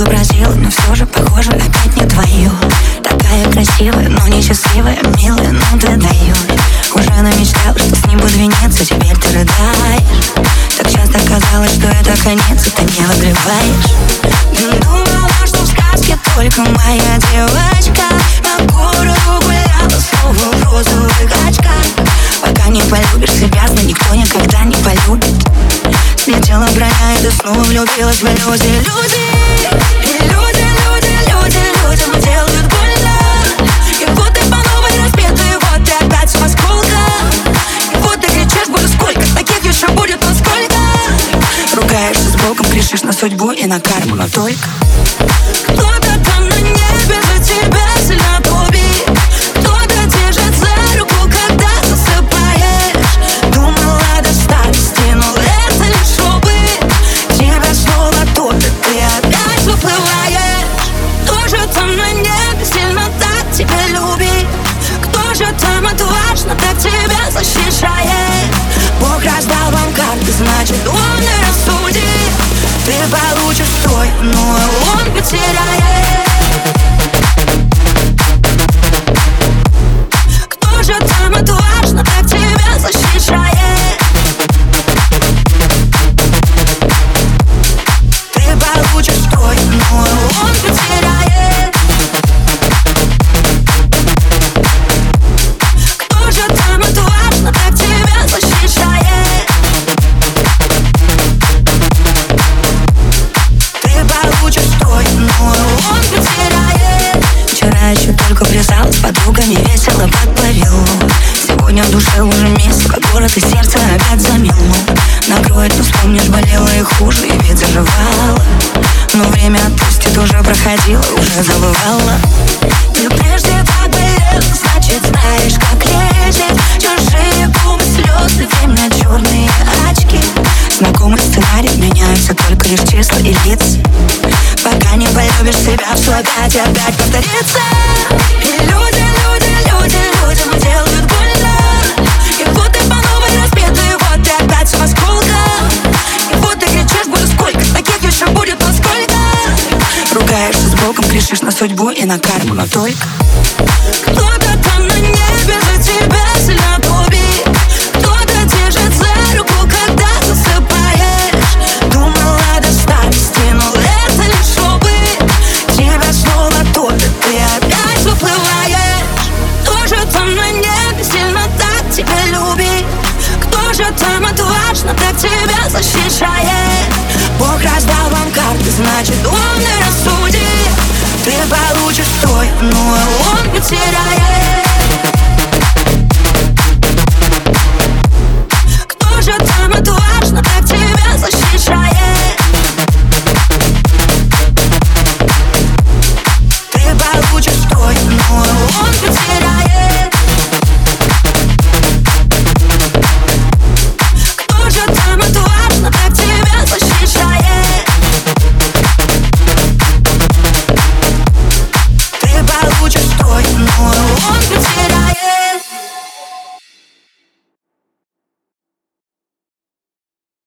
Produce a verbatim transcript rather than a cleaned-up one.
бы просила, но все же, похоже, опять не твое. Такая красивая, но несчастливая, милая, но ты даешь. Уже намечтала, что с ним буду венец, а теперь ты рыдаешь. Так часто казалось, что это конец, и ты не выгребаешь. Думала, что в сказке только моя девочка по городу гуляла, снова в розовых очках. Пока не полюбишь себя, но никто никогда не полюбит. Слетела броня, и ты снова влюбилась в люди. Люди, и люди, люди, люди, людям делают больно. И вот ты по новой разбитый, вот ты опять в осколках. И вот ты кричишь, буду сколько, таких еще будет насколько. Ругаешься с Богом, кричишь на судьбу и на карму, но только кто-то там на небе за тебя сильно трубит. Кто-то держит за руку, когда засыпаешь. Думала до старости, но это лишь шубы. Тебя снова топит, ты опять выплываешь. Кто же там на небе сильно так тебя любит? Кто же там отважно так тебя защищает? Бог раздал вам карты, значит он и рассудит. Ты получишь свой, но он потеряет. Кто же там отважно так тебя защищает? Ты получишь свой, но он потеряет. Кто же там отважно так тебя защищает? Получишь строй, но он потеряет. Вчера еще только плясала с подругами, весело подплавил. Сегодня в душе уже месиво, город и сердце опять замело. Накроет, но вспомнишь, болело и хуже, и ведь заживало. Но время отпустит, уже проходило, уже забывала. Ты прежде так болел, значит знаешь, как лечить. Чужие губы, слезы, время, черные очки. Знакомый сценарий, меняются только лишь числа и лица. Пока не полюбишь себя, все опять и опять повторится. И люди, люди, люди, людям делают больно. И вот ты по новой разбитый, вот ты опять в осколках. И вот ты кричишь, буду сколько, таких еще будет насколько. Ругаешься с Богом, кричишь на судьбу и на карму, но только кто-то там на небе за тебя сильно трубит. Кто-то держит за руку, когда засыпаешь. Думала до старости, но это лишь шубы. Тебя снова топит, ты опять выплываешь. Кто же там на небе сильно так тебя любит? Кто же там отважно так тебя защищает? Бог раздал вам карты, значит он и рассудит. Ты получишь свой, но он потеряет.